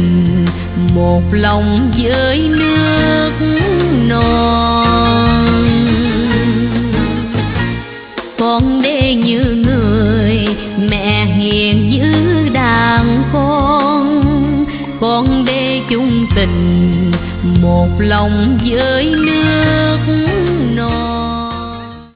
tình một lòng với nước non. Con đê như người mẹ hiền như đàn con đê chung tình một lòng với nước.